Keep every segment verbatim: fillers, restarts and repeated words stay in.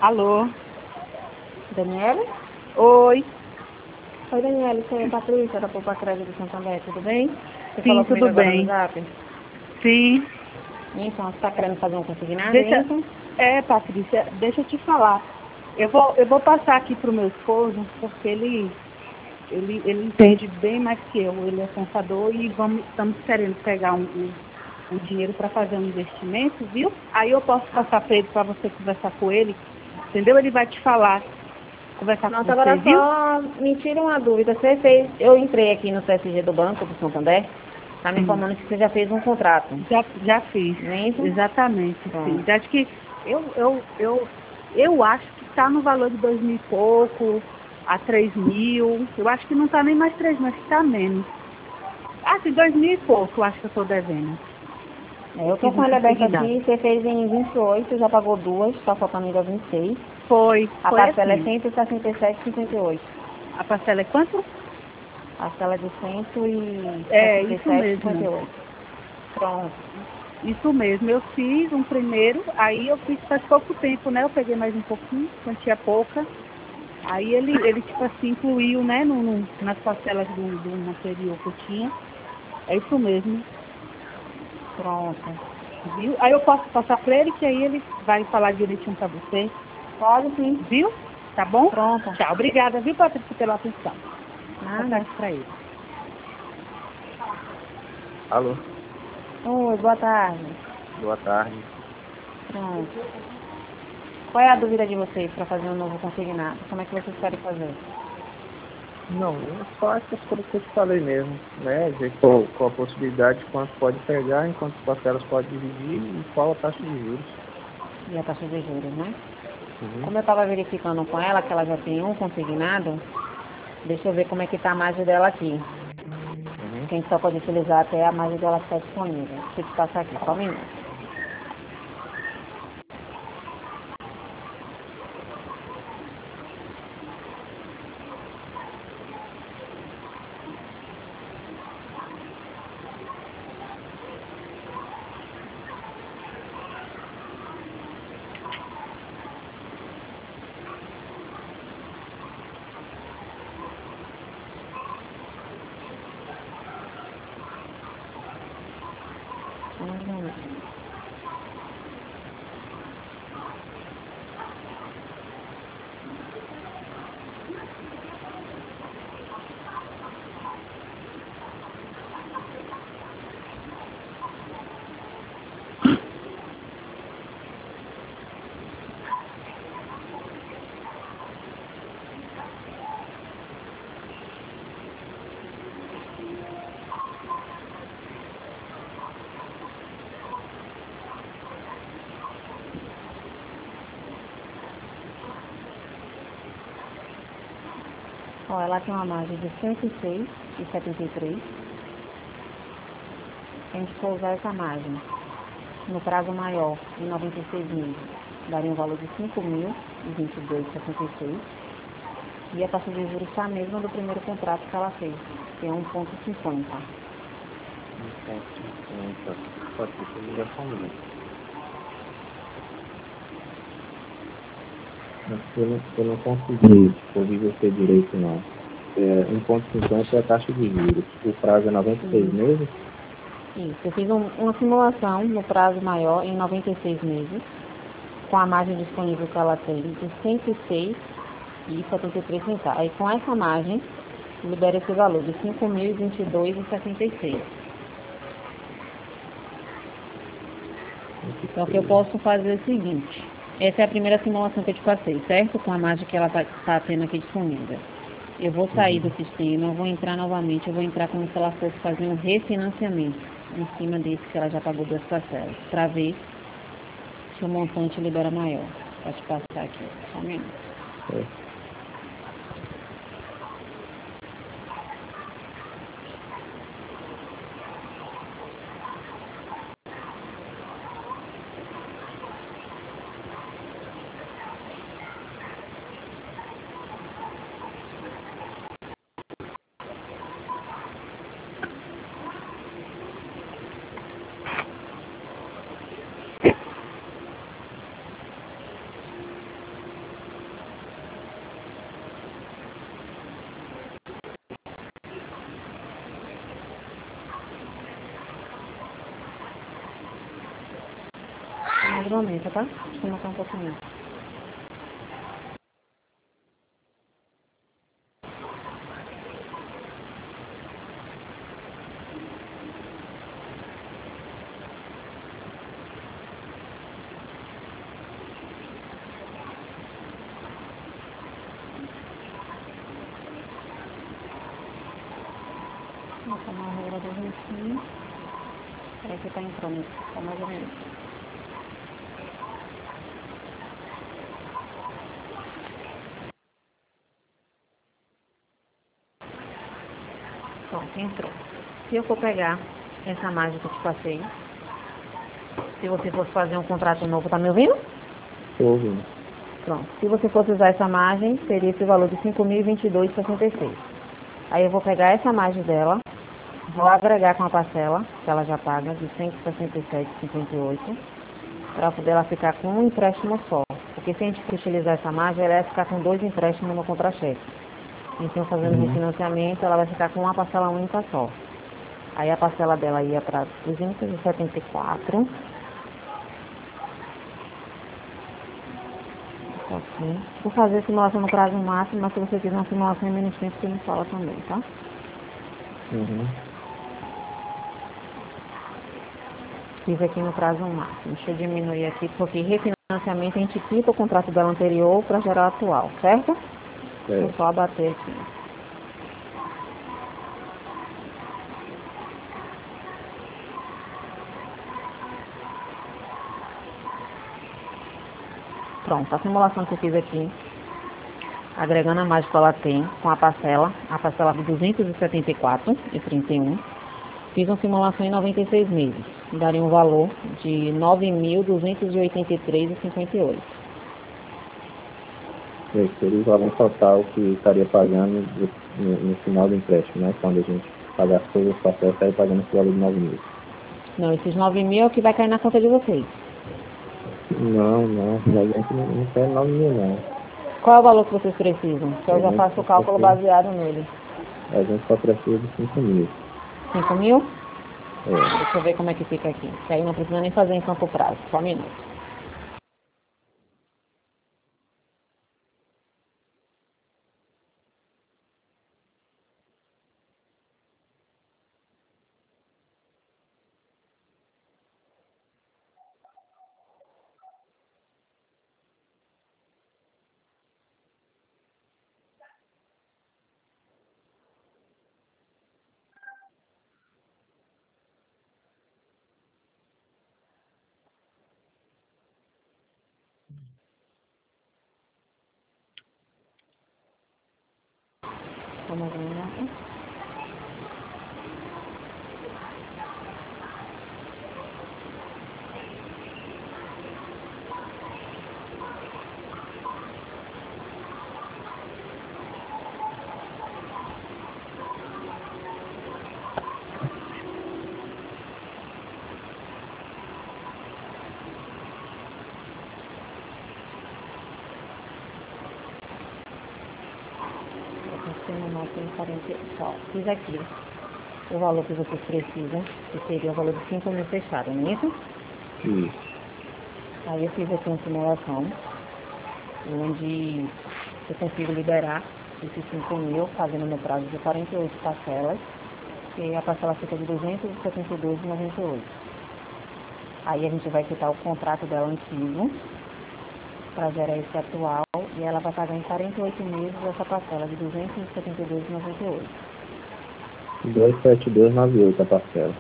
Alô? Daniela? Oi. Oi, Daniela, isso é a Patrícia da Poupa Crédito do Santander, tudo bem? Você Sim, falou comigo tudo agora no bem. Zap? Sim. Então, você está querendo fazer um consignado, é Deixa... isso? É, Patrícia, deixa eu te falar. Eu vou, eu vou passar aqui pro meu esposo, porque ele, ele, ele entende bem mais que eu. Ele é contador e vamos, estamos querendo pegar um, um, um dinheiro para fazer um investimento, viu? Aí eu posso passar para ele, para você conversar com ele, entendeu? Ele vai te falar, conversar com Nossa, você, agora viu? só me tira uma dúvida. Você fez... Eu entrei aqui no C S G do Banco do Santander, está me Sim. informando que você já fez um contrato, Já, já fiz, não é isso? exatamente, sim. Pronto. Acho que eu, eu, eu, eu acho que está no valor de dois mil e pouco, a três mil. Eu acho que não está nem mais três mil, acho que está menos. Acho que dois mil e pouco, eu acho que eu estou devendo. É, Eu eu estou fiz com um ele aberto consignado. aqui, você fez em vinte e oito, já pagou duas, está faltando ainda vinte e seis. Foi, A foi parcela é assim. cento e sessenta e sete vírgula cinquenta e oito. A parcela é quanto? A parcela é de cento e É, sessenta e isso sete vírgula cinquenta e mesmo. oito. Pronto. Isso mesmo. Eu fiz um primeiro, aí eu fiz faz pouco tempo, né? Eu peguei mais um pouquinho, quantia pouca. Aí ele, ele tipo assim, incluiu, né, no, no- nas parcelas do, do anterior que eu tinha. É isso mesmo, Pronto. viu? Aí eu posso passar para ele, que aí ele vai falar direitinho para você, Pode sim. viu? Tá bom? Pronto. Tchau. Obrigada, viu, Patrícia, pela atenção. Vou passar Nada. aqui para ele. Alô, Oi, boa tarde. boa tarde. Pronto. Qual é a dúvida de vocês para fazer um novo consignado? Como é que vocês querem fazer? Não, é só essas coisas que eu te falei mesmo, né? Ver qual, qual a possibilidade de quanto pode pegar, em quantas parcelas pode dividir e qual a taxa de juros. E a taxa de juros, né? Uhum. Como eu estava verificando com ela, que ela já tem um consignado, deixa eu ver como é que tá a margem dela aqui. Uhum. Que a gente só pode utilizar até a margem dela estar disponível. Deixa eu te passar aqui, só um minuto. Uhum. Ó, ela tem uma margem de cento e seis vírgula setenta e três. A gente for usar essa margem no prazo maior, em noventa e seis meses, daria um valor de cinco mil e vinte e dois vírgula sessenta e seis. E a taxa de juros está a mesma do primeiro contrato que ela fez, que é um vírgula cinquenta. um ponto cinquenta. Pode ser, eu já só um minuto. Acho que Eu não, eu não consegui ouvir você direito, não. É, um ponto cinquenta é a taxa de juros. O prazo é noventa e seis Isso. meses? Isso. Eu fiz um- uma simulação no prazo maior, em noventa e seis meses, com a margem disponível que ela tem de cento e seis vírgula setenta e três centavos. Aí com essa margem, libera esse valor de cinco mil e vinte e dois vírgula sessenta e seis. Então, o que eu posso fazer é o seguinte. Essa é a primeira simulação que eu te passei, certo? Com a margem que ela está tendo aqui disponível. Eu vou sair Uhum. do sistema, eu vou entrar novamente, eu vou entrar como se ela fosse fazer um refinanciamento em cima desse que ela já pagou duas parcelas, para ver se o montante libera maior. Pode passar aqui, só um minuto. É. mais aumenta, tá? Deixa eu marcar um pouquinho. Vou tomar a regra do risquinho. Peraí que tá entrando, tá mais ou menos. Pronto, entrou. Se eu for pegar essa margem que eu te passei, se você fosse fazer um contrato novo, tá me ouvindo? Estou ouvindo. Pronto. Se você fosse usar essa margem, seria esse valor de cinco mil e vinte e dois reais e sessenta e seis centavos. Aí eu vou pegar essa margem dela, vou agregar com a parcela, que ela já paga, de cento e sessenta e sete reais e cinquenta e oito centavos, para poder ela ficar com um empréstimo só. Porque se a gente utilizar essa margem, ela vai ficar com dois empréstimos no contra-cheque. Então, fazendo Uhum. refinanciamento, ela vai ficar com uma parcela única só. Aí a parcela dela ia para duzentos e setenta e quatro. Assim. Vou fazer a simulação no prazo máximo, mas se você quiser uma simulação em menos tempo, você me fala também, tá? Uhum. Fiz aqui no prazo máximo. Deixa eu diminuir aqui, porque refinanciamento a gente quita o contrato dela anterior para gerar o atual, certo? É. Vou só abater aqui. Pronto, a simulação que eu fiz aqui, agregando a margem que ela tem com a parcela, a parcela de duzentos e setenta e quatro reais e trinta e um centavos, fiz uma simulação em noventa e seis meses, daria um valor de nove mil duzentos e oitenta e três reais e cinquenta e oito centavos. Esse seria o valor total que estaria pagando no, no final do empréstimo, né? Quando a gente pagar todas as parcelas, estaria pagando esse valor de nove mil. Não, esses nove mil é o que vai cair na conta de vocês. Não, não, a gente não, não quer nove mil, não. Qual é o valor que vocês precisam? Que eu A já gente faço só o cálculo precisa, baseado nele. a gente só precisa de cinco mil. cinco mil? É. Deixa eu ver como é que fica aqui. Que aí não precisa nem fazer em campo prazo. Só um minuto. Vamos ver. Ó, fiz aqui o valor que vocês precisam, que seria o valor de cinco mil fechado, não é isso? Isso. Aí eu fiz aqui uma simulação, onde eu consigo liberar esses cinco mil, fazendo no prazo de quarenta e oito parcelas, e a parcela fica de duzentos e setenta e dois reais e noventa e oito centavos. Aí a gente vai quitar o contrato dela antigo, para gerar esse atual, e ela vai pagar em quarenta e oito meses essa parcela de duzentos e setenta e dois reais e noventa e oito centavos. duzentos e setenta e dois reais e noventa e oito centavos a parcela.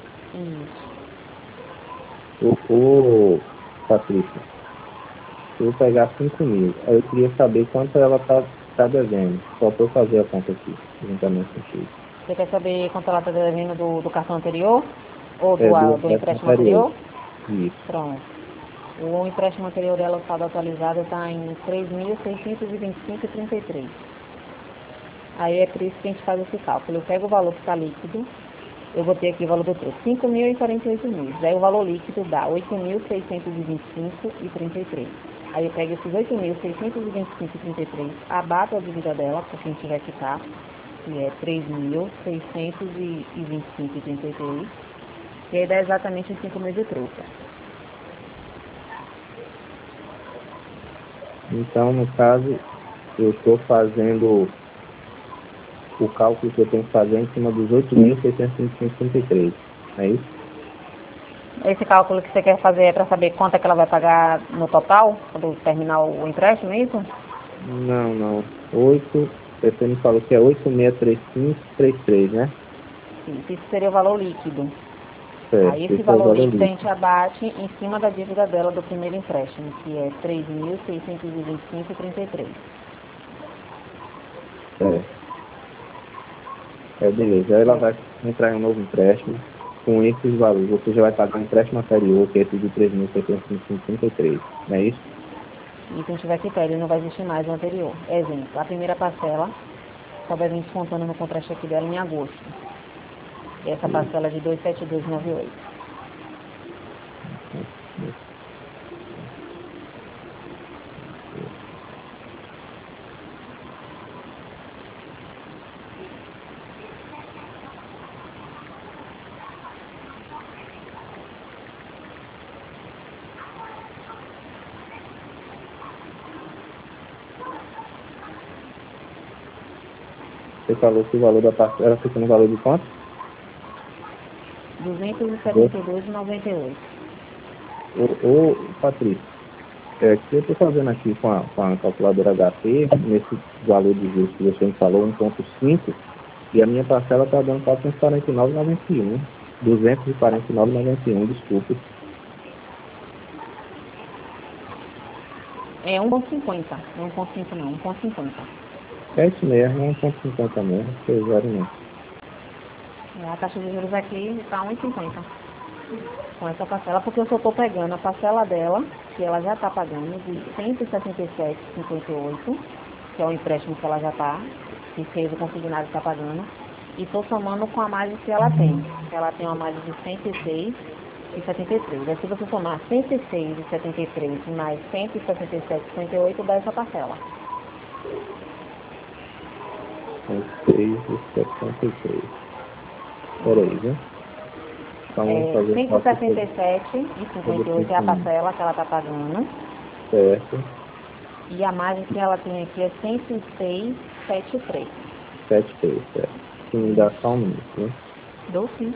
Isso. O, o Patrícia, se eu pegar cinco mil, aí eu queria saber quanto ela está tá devendo. Só para eu fazer a conta aqui, juntamente contigo. Você quer saber quanto ela está devendo do, do cartão anterior? Ou do, É a- do do empréstimo empréstimo anterior. anterior? Isso. Pronto. O empréstimo anterior dela, o saldo atualizado, está em três mil seiscentos e vinte e cinco reais e trinta e três centavos. Aí é por isso que a gente faz esse cálculo. Eu pego o valor que está líquido, eu botei aqui o valor do troco, cinco mil e quarenta e oito meses. Aí o valor líquido dá oito mil seiscentos e vinte e cinco reais e trinta e três centavos. Aí eu pego esses oito mil seiscentos e vinte e cinco reais e trinta e três centavos, abato a dívida dela, porque a gente vai ficar, que é três mil seiscentos e vinte e cinco reais e trinta e três centavos. E aí dá exatamente os cinco mil de troca. Então, no caso, eu estou fazendo o cálculo que eu tenho que fazer em cima dos oito mil seiscentos e cinquenta e três, é isso? Esse cálculo que você quer fazer é para saber quanto é que ela vai pagar no total, quando terminar o empréstimo, é isso? Não, não. oito, você me falou que é oito seis três cinco três três, né? Isso, isso seria o valor líquido. Certo, Aí esse esse é o valor valor líquido a líquido. gente abate em cima da dívida dela do primeiro empréstimo, que é três mil seiscentos e vinte e cinco vírgula trinta e três. É. É, beleza. Aí ela vai entrar em um novo empréstimo com esses valores. Você já vai pagar um empréstimo anterior, que é esse de três mil seiscentos e cinquenta e três, não é isso? Isso a gente vai quitar, ele não vai existir mais o anterior. Exemplo, a primeira parcela só vai vir descontando no contra-cheque dela em agosto. E essa parcela é de duzentos e setenta e dois vírgula noventa e oito. Você falou que o valor da parcela fica no valor de quanto? duzentos e setenta e dois vírgula noventa e oito. Ô, ô Patrícia, é, que eu estou fazendo aqui com a, com a calculadora H P, nesse valor de juros que você me falou, um vírgula cinco, e a minha parcela está dando quatrocentos e quarenta e nove vírgula noventa e um. duzentos e quarenta e nove vírgula noventa e um, desculpe. É um vírgula cinquenta. Não é um vírgula cinco não, um vírgula cinquenta. É isso mesmo, é um vírgula cinquenta mesmo, que é zero não. É, a taxa de juros aqui está um vírgula cinquenta. Com essa parcela, porque eu só estou pegando a parcela dela, que ela já está pagando, de cento e sessenta e sete vírgula cinquenta e oito, que é o empréstimo que ela já está, que fez o consignado está pagando, e estou somando com a margem que ela tem. Ela tem uma margem de cento e seis vírgula setenta e três. Aí se você somar cento e seis vírgula setenta e três mais cento e sessenta e sete vírgula cinquenta e oito, dá essa parcela. seis e setenta e três. Peraí, viu? Então vamos É, fazer o cento e cálculo sessenta e sete vírgula cinquenta e oito é a parcela que ela está pagando. certo. E a margem que ela tem aqui é cento e seis vírgula setenta e três. setenta e três, certo. Que me dá só um minuto, né? Dou sim.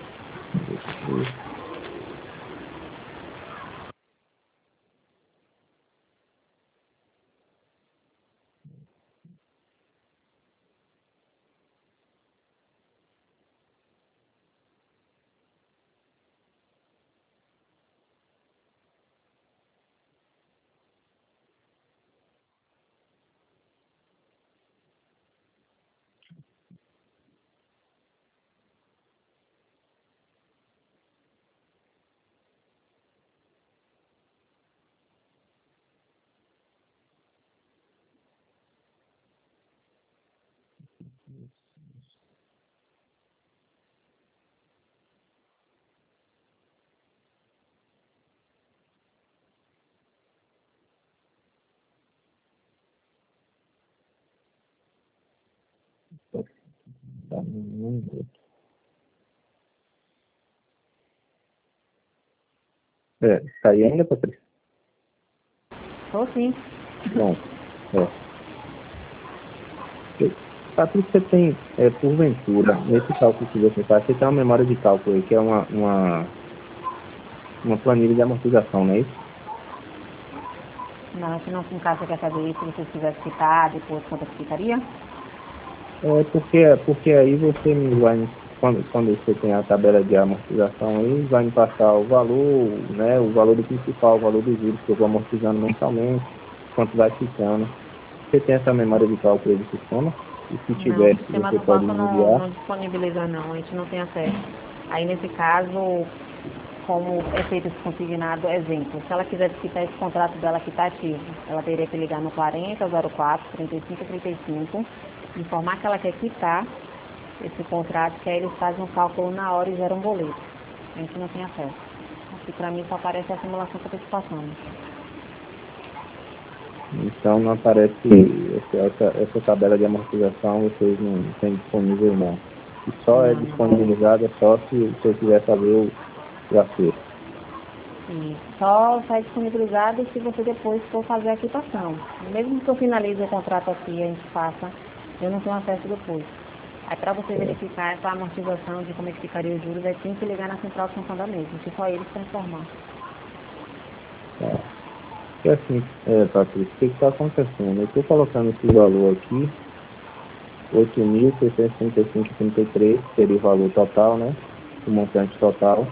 Tá, um minuto. É, tá aí ainda, Patrícia? Dou sim. Bom, é. Patrícia, você tem, é, porventura, nesse cálculo que você faz, você tem uma memória de cálculo aí, que é uma, uma, uma planilha de amortização, não é isso? Não, se não se encaixa quer fazer isso, se você tivesse quitar, depois quanto que ficaria? É porque, porque aí você me vai, quando, quando você tem a tabela de amortização aí, vai me passar o valor, né, o valor do principal, o valor dos juros que eu vou amortizando mensalmente, quanto vai ficando. Você tem essa memória de cálculo aí do sistema? E se Não, o tiver, sistema você do pode banco me não, enviar. não disponibiliza não, a gente não tem acesso. Aí nesse caso, como é feito esse consignado, exemplo, se ela quisesse quitar esse contrato dela que está ativo, ela teria que ligar no quarenta zero quatro trinta e cinco trinta e cinco, informar que ela quer quitar esse contrato, que aí eles fazem um cálculo na hora e geram um boleto. A gente não tem acesso. Aqui para mim só aparece a simulação que eu estou te passando. Então não aparece essa, essa tabela de amortização, vocês não têm disponível não. E só é Não, não aparece. disponibilizada só se, se eu quiser fazer o, o acerto. E só sai disponibilizado se você depois for fazer a quitação. Mesmo que eu finalize o contrato aqui e a gente faça, eu não tenho acesso depois. Aí para você verificar essa amortização de como é que ficaria os juros, aí tem que ligar na central de Santander mesmo, se só eles transformar. Tá. E assim, é, Patrícia, o que está acontecendo? Eu estou colocando esse valor aqui, oito mil seiscentos e trinta e cinco vírgula trinta e três, que seria o valor total, né? O montante total.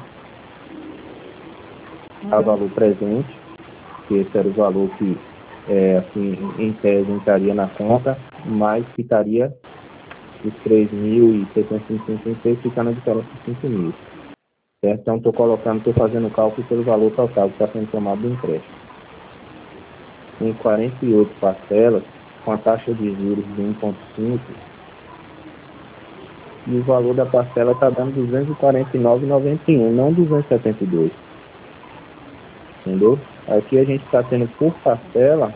A Uhum. valor presente, que esse era o valor que, é, assim, em tese entraria na conta, mas ficaria os três mil e seiscentos e cinquenta e seis, ficando a diferença de cinco mil. Certo? Então, estou colocando, estou fazendo o cálculo pelo valor total que está sendo tomado do empréstimo. Em quarenta e oito parcelas, com a taxa de juros de um vírgula cinco, e o valor da parcela está dando duzentos e quarenta e nove vírgula noventa e um, não duzentos e setenta e dois. Entendeu? Aqui a gente está tendo por parcela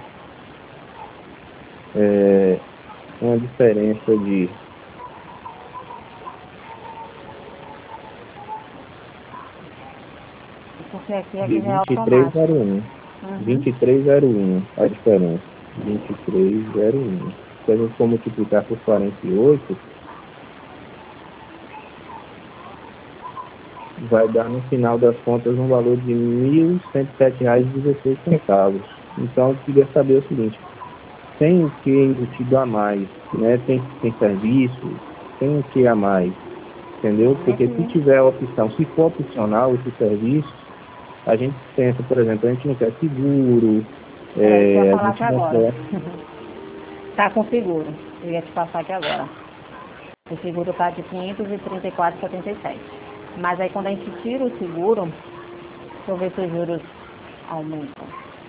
é, uma diferença de Porque aqui é de que é vinte e três automático. vírgula zero um. Uhum. vinte e três vírgula zero um a diferença. vinte e três vírgula zero um. Se a gente for multiplicar por quarenta e oito, vai dar no final das contas um valor de mil cento e sete reais e dezesseis centavos. Então eu queria saber o seguinte, tem o que embutido a mais, né? Tem, tem serviço, tem o que a mais, entendeu? Porque se tiver a opção, se for opcional esse serviço, a gente pensa, por exemplo, a gente não quer seguro, É, isso que eu é, ia a falar gente aqui não agora. quer. Tá com seguro. Eu ia te passar aqui agora. O seguro tá de quinhentos e trinta e quatro reais e setenta e sete centavos. Mas aí quando a gente tira o seguro, deixa eu ver se os juros aumentam.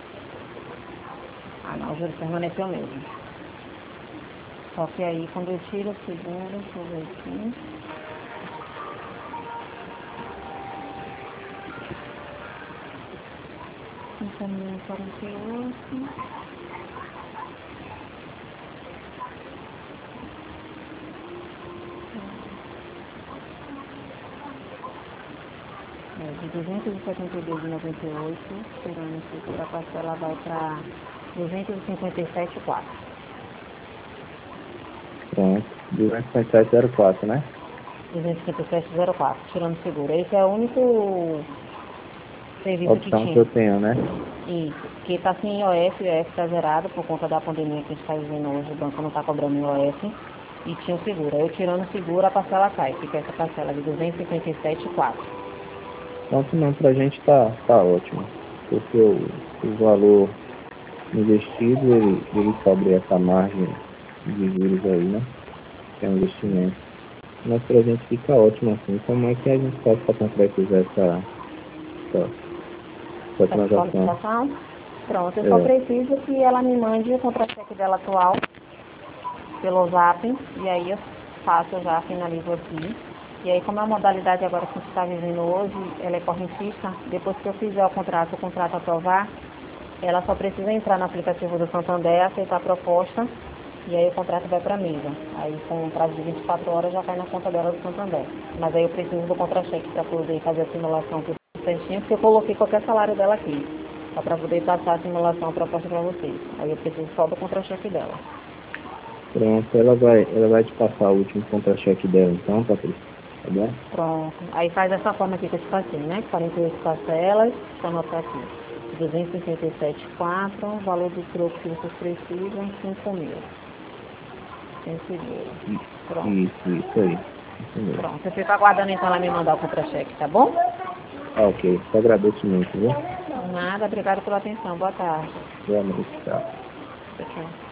Ah não, o juros permaneceu mesmo. Só que aí quando eu tiro o seguro, deixa eu ver aqui. cinco mil e quarenta e oito. É, de duzentos e setenta e dois reais e noventa e oito centavos, tirando o seguro, a parcela vai para duzentos e cinquenta e sete vírgula quatro Pronto, duzentos e cinquenta e sete vírgula zero quatro, né? duzentos e cinquenta e sete vírgula zero quatro, tirando o seguro. Esse é o único serviço que Opção que tinha. eu tenho, né? Isso, que está sem I O F, o I O F está zerado por conta da pandemia que a gente está vivendo hoje, o banco não está cobrando I O F e tinha o seguro. Aí eu tirando o seguro, a parcela cai, fica essa parcela de duzentos e cinquenta e sete vírgula quatro. Então, não, pra gente tá, tá ótimo, porque o, o valor investido, ele, ele cobre essa margem de juros aí, né? Que é um investimento. Mas pra gente fica ótimo assim. Como é que a gente faz para concretizar essa, essa, essa Essa transação? solicitação, pronto, eu só É, preciso que ela me mande o contra-cheque dela atual pelo Zap, e aí eu faço, eu já finalizo aqui. E aí, como a modalidade agora que a gente está vivendo hoje, ela é correntista, depois que eu fizer o contrato, o contrato aprovar, ela só precisa entrar no aplicativo do Santander, aceitar a proposta, e aí o contrato vai para a mesa. Aí, com um prazo de vinte e quatro horas, já cai na conta dela do Santander. Mas aí eu preciso do contra-cheque para poder fazer a simulação tudo certinho, porque eu coloquei qualquer salário dela aqui, só para poder passar a simulação, a proposta para vocês. Aí eu preciso só do contra-cheque dela. pronto, ela vai, ela vai te passar o último contra-cheque dela então, Patrícia, tá bom? Pronto. Aí faz dessa forma aqui que eu te passei, né? quarenta e oito parcelas, deixa eu anotar aqui. duzentos e cinquenta e sete vírgula quatro, valor do troco que vocês precisam, cinco mil. Sem seguro. Pronto. Isso, isso aí. Isso mesmo. Pronto. Eu fico aguardando então ela me mandar o contra-cheque, tá bom? Ah, ok. Te agradeço muito, viu? Nada, obrigado pela atenção. Boa tarde. Boa noite, tchau. Tchau, tchau.